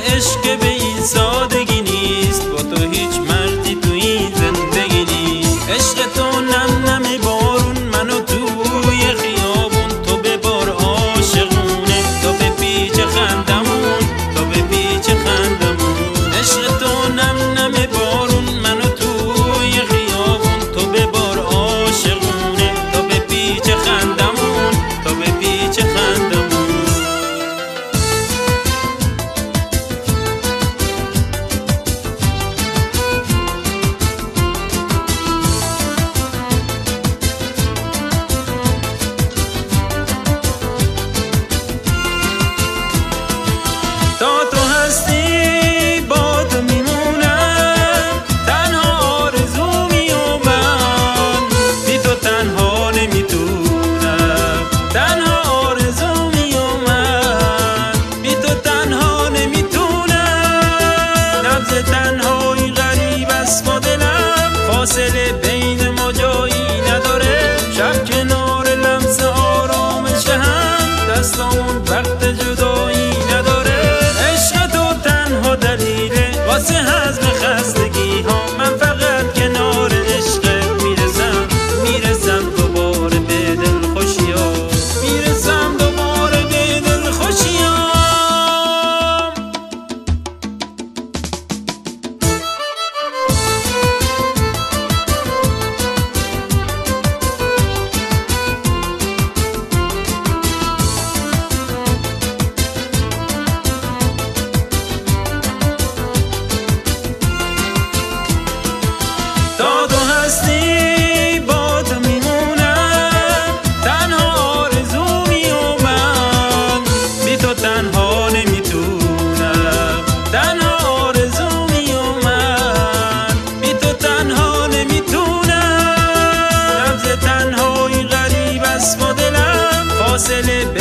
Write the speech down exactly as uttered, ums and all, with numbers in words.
عشق به این سادگی نیست، با تو هیچ مردی تو این زندگی نیست. عشق تو نم نم بارون، منو توی خیابون، تو به بار عاشقونه، تو به پیچ خندمون، تو به پیچ خندمون. عشق تو نم نم بارون، منو توی خیابون، تو به بار عاشقونه، تو به پیچ خندمون، تو به پیچ خندمون. تا تو هستی با تو میمونم، تنها آرزومی و من بی تو تنها نمیتونم. تنها آرزومی و من بی تو تنها نمیتونم. نبض تنهایی غریب است با دلم، فاصله بین ما جایی نداره. شب کنار لمس آرامش هم، دستامون وقت جدایی نداره. واسه حزم خستگی ها من فقط کنار عشق میرسم، میرسم دوباره به دل خوشی ها، میرسم دوباره به دل خوشی ها. تا تو هستی با تو میمونم، تنها آرزومی و من بی تو تنها نمیتونم. تنها آرزومی و من بی تو تنها نمیتونم. نبض تنهایی غریب است با دلم، فاصله